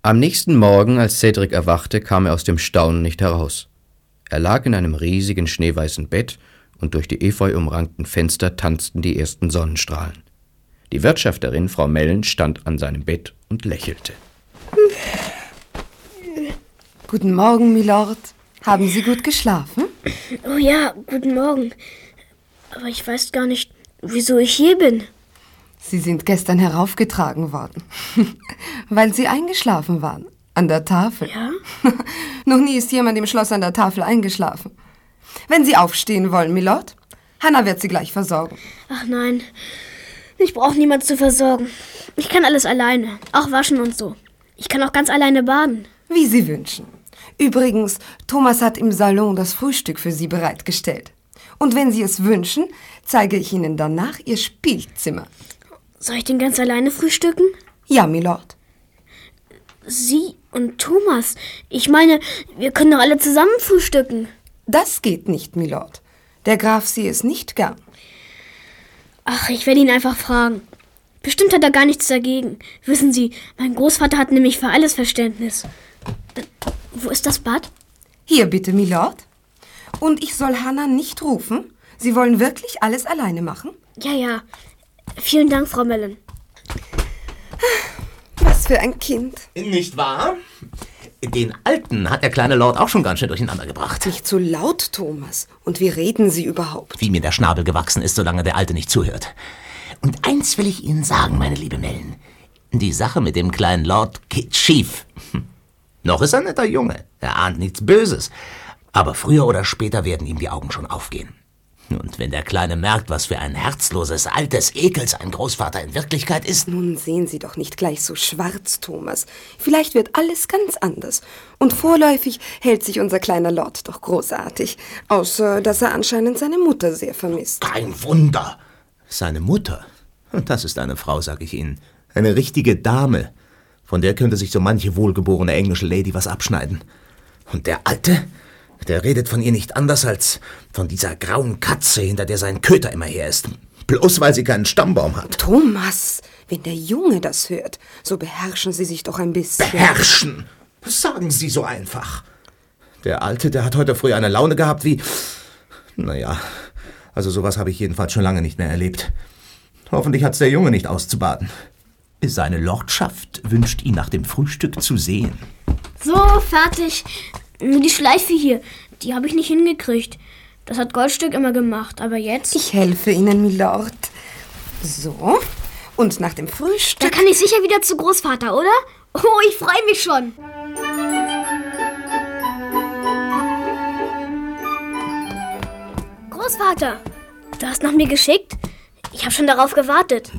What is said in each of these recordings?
Am nächsten Morgen, als Cedric erwachte, kam er aus dem Staunen nicht heraus. Er lag in einem riesigen schneeweißen Bett und durch die efeu-umrankten Fenster tanzten die ersten Sonnenstrahlen. Die Wirtschafterin, Frau Mellen, stand an seinem Bett und lächelte. Guten Morgen, Milord. Haben Sie gut geschlafen? Oh ja, guten Morgen. Aber ich weiß gar nicht, wieso ich hier bin. Sie sind gestern heraufgetragen worden, weil Sie eingeschlafen waren. An der Tafel. Ja? Noch nie ist jemand im Schloss an der Tafel eingeschlafen. Wenn Sie aufstehen wollen, Milord, Hannah wird Sie gleich versorgen. Ach nein, ich brauche niemand zu versorgen. Ich kann alles alleine, auch waschen und so. Ich kann auch ganz alleine baden. Wie Sie wünschen. Übrigens, Thomas hat im Salon das Frühstück für Sie bereitgestellt. Und wenn Sie es wünschen, zeige ich Ihnen danach Ihr Spielzimmer. Soll ich denn ganz alleine frühstücken? Ja, Milord. Sie und Thomas? Ich meine, wir können doch alle zusammen frühstücken. Das geht nicht, Milord. Der Graf sieht es nicht gern. Ach, ich werde ihn einfach fragen. Bestimmt hat er gar nichts dagegen. Wissen Sie, mein Großvater hat nämlich für alles Verständnis. Wo ist das Bad? Hier bitte, Milord. Und ich soll Hannah nicht rufen? Sie wollen wirklich alles alleine machen? Ja. Vielen Dank, Frau Mellen. Was für ein Kind. Nicht wahr? Den Alten hat der kleine Lord auch schon ganz schön durcheinander gebracht. Nicht so laut, Thomas. Und wie reden Sie überhaupt? Wie mir der Schnabel gewachsen ist, solange der Alte nicht zuhört. Und eins will ich Ihnen sagen, meine liebe Mellen. Die Sache mit dem kleinen Lord geht schief. Noch ist er ein netter Junge. Er ahnt nichts Böses. Aber früher oder später werden ihm die Augen schon aufgehen. Und wenn der Kleine merkt, was für ein herzloses, altes Ekel sein Großvater in Wirklichkeit ist... Nun sehen Sie doch nicht gleich so schwarz, Thomas. Vielleicht wird alles ganz anders. Und vorläufig hält sich unser kleiner Lord doch großartig. Außer, dass er anscheinend seine Mutter sehr vermisst. Kein Wunder! Seine Mutter? Und das ist eine Frau, sag ich Ihnen. Eine richtige Dame. Von der könnte sich so manche wohlgeborene englische Lady was abschneiden. Und der Alte... Der redet von ihr nicht anders als von dieser grauen Katze, hinter der sein Köter immer her ist. Bloß weil sie keinen Stammbaum hat. Thomas, wenn der Junge das hört, so beherrschen Sie sich doch ein bisschen. Beherrschen? Das sagen Sie so einfach. Der Alte, der hat heute früh eine Laune gehabt wie... Naja, also sowas habe ich jedenfalls schon lange nicht mehr erlebt. Hoffentlich hat's der Junge nicht auszubaden. Seine Lordschaft wünscht ihn nach dem Frühstück zu sehen. So, fertig. Nur die Schleife hier, die habe ich nicht hingekriegt. Das hat Goldstück immer gemacht, aber jetzt... Ich helfe Ihnen, Milord. So, und nach dem Frühstück... Da kann ich sicher wieder zu Großvater, oder? Oh, ich freue mich schon. Großvater, du hast nach mir geschickt? Ich habe schon darauf gewartet.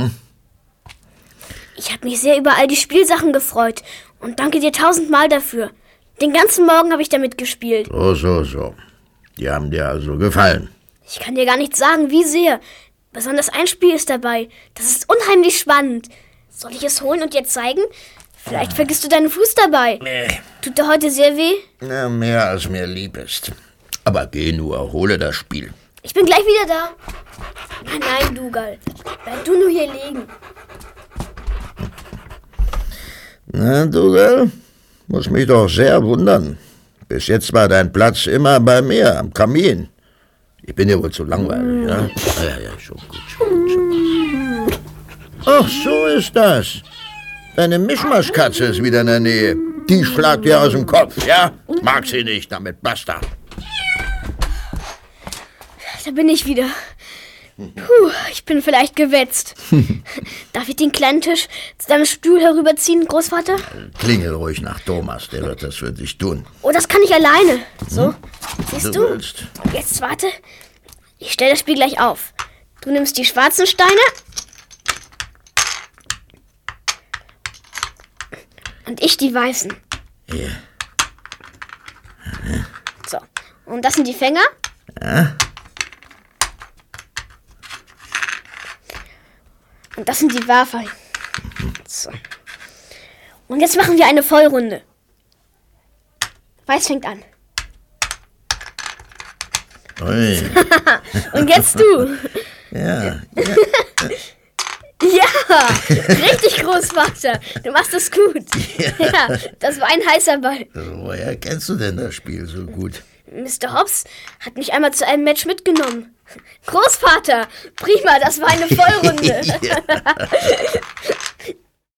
Ich habe mich sehr über all die Spielsachen gefreut und danke dir 1000-mal dafür. Den ganzen Morgen habe ich damit gespielt. So. Die haben dir also gefallen. Ich kann dir gar nicht sagen, wie sehr. Besonders ein Spiel ist dabei. Das ist unheimlich spannend. Soll ich es holen und dir zeigen? Vielleicht vergisst du deinen Fuß dabei. Nee. Tut dir heute sehr weh? Na, mehr als mir lieb ist. Aber geh nur, hole das Spiel. Ich bin gleich wieder da. Nein, Dougal. Bleib du nur hier liegen. Na, Dougal? Muss mich doch sehr wundern. Bis jetzt war dein Platz immer bei mir, am Kamin. Ich bin dir wohl zu langweilig, ja? Ja, schon gut. Ach, so ist das. Deine Mischmaschkatze ist wieder in der Nähe. Die schlagt dir aus dem Kopf, ja? Mag sie nicht, damit basta. Da bin ich wieder. Puh, ich bin vielleicht gewetzt. Darf ich den kleinen Tisch zu deinem Stuhl herüberziehen, Großvater? Klingel ruhig nach Thomas, der wird das für dich tun. Oh, das kann ich alleine. So, siehst du? Willst. Jetzt warte. Ich stelle das Spiel gleich auf. Du nimmst die schwarzen Steine. Und ich die weißen. Ja. So, und das sind die Fänger. Ja. Und das sind die Werfer. So. Und jetzt machen wir eine Vollrunde. Weiß fängt an. Ui. Und jetzt du. Ja. Ja, richtig groß. Großvater. Du machst es gut. Ja, das war ein heißer Ball. Woher kennst du denn das Spiel so gut? Mr. Hobbs hat mich einmal zu einem Match mitgenommen. Großvater, prima, das war eine Vollrunde.